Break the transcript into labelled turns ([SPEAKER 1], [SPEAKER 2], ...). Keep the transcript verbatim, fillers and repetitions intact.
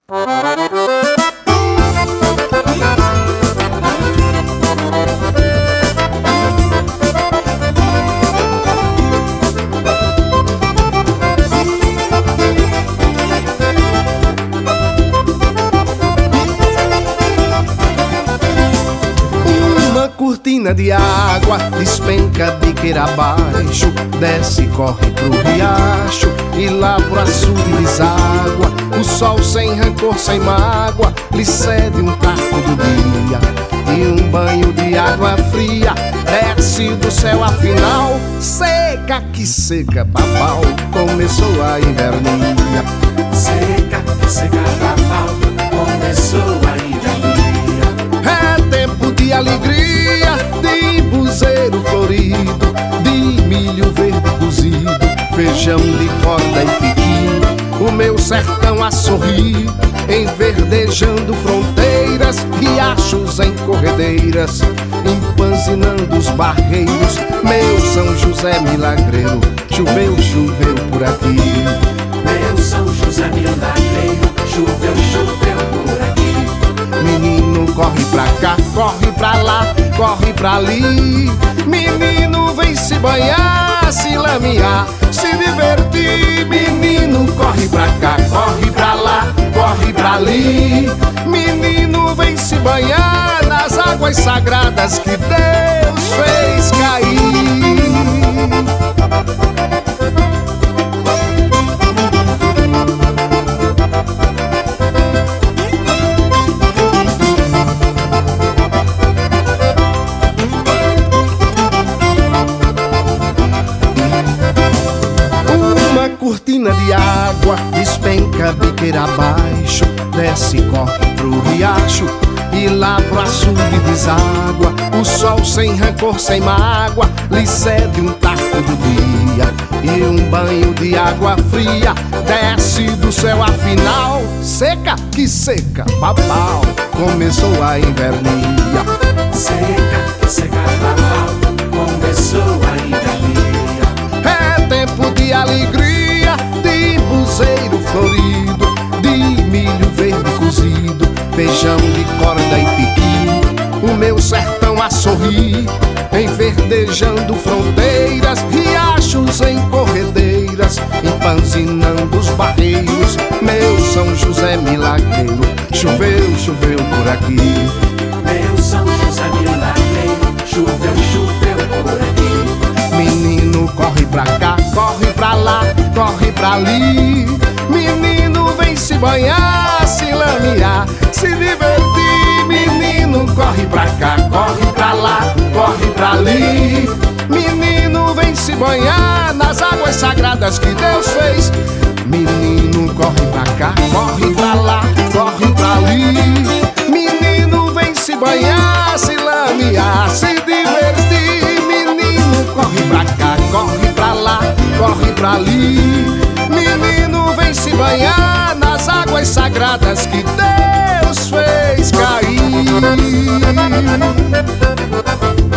[SPEAKER 1] Cortina de água despenca biqueira abaixo, desce e corre pro riacho e lá pro açude deságua. O sol sem rancor, sem mágoa, lhe cede um taco do dia e um banho de água fria desce do céu. Afinal, seca que seca, babau, começou a invernia.
[SPEAKER 2] Seca que seca, babau, começou a invernia.
[SPEAKER 1] É tempo de alegria, de buzeiro florido, de milho verde cozido, feijão de corda e piquim. O meu sertão a sorrir, enverdejando fronteiras, riachos em corredeiras, empanzinando os barreiros. Meu São José milagreiro, choveu, choveu por aqui.
[SPEAKER 2] Meu São José milagreiro, choveu, choveu por aqui.
[SPEAKER 1] Menino corre pra cá, corre pra lá, corre pra ali. Menino vem se banhar, se lamear, se divertir. Menino corre pra cá, corre pra lá, corre pra ali. Menino vem se banhar nas águas sagradas que Deus fez cair. Cortina de água despenca biqueira abaixo, desce e corre pro riacho e lá pro açude deságua. O sol sem rancor, sem mágoa, lhe cede um taco do dia e um banho de água fria desce do céu. Afinal, seca que seca, babau, começou a invernia.
[SPEAKER 2] Seca que seca, babau, começou a invernia.
[SPEAKER 1] É tempo de alegria, de buzeiro florido, de milho verde cozido, feijão de corda e piqui. O meu sertão a sorrir, enverdejando fronteiras, riachos em corredeiras, empanzinando os barreiros. Meu São José milagreiro, choveu, choveu por aqui.
[SPEAKER 2] Meu São José milagreiro, choveu, choveu por aqui.
[SPEAKER 1] Menino corre pra cá, corre pra lá, corre pra ali. Menino vem se banhar, se lamear, se divertir. Menino corre pra cá, corre pra lá, corre pra ali. Menino vem se banhar nas águas sagradas que Deus fez. Menino corre pra cá, corre pra lá, corre pra ali. Menino vem se banhar, se lamear, se divertir. Menino corre pra cá, corre pra lá, corre pra ali. Menino vem se banhar nas águas sagradas que Deus fez cair.